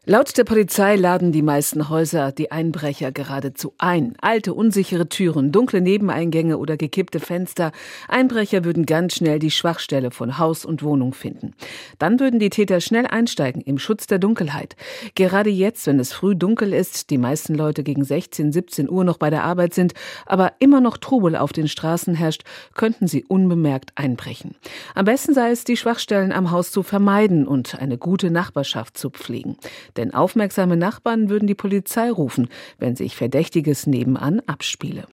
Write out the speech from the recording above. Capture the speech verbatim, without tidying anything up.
Laut der Polizei laden die meisten Häuser die Einbrecher geradezu ein. Alte, unsichere Türen, dunkle Nebeneingänge oder gekippte Fenster. Einbrecher würden ganz schnell die Schwachstelle von Haus und Wohnung finden. Dann würden die Täter schnell einsteigen im Schutz der Dunkelheit. Gerade jetzt, wenn es früh dunkel ist, die meisten Leute gegen sechzehn, siebzehn Uhr noch bei der Arbeit sind, aber immer noch Trubel auf den Straßen herrscht, könnten sie unbemerkt einbrechen. Am besten sei es, die Schwachstellen am Haus zu vermeiden und eine gute Nachbarschaft zu pflegen. Denn aufmerksame Nachbarn würden die Polizei rufen, wenn sich Verdächtiges nebenan abspiele.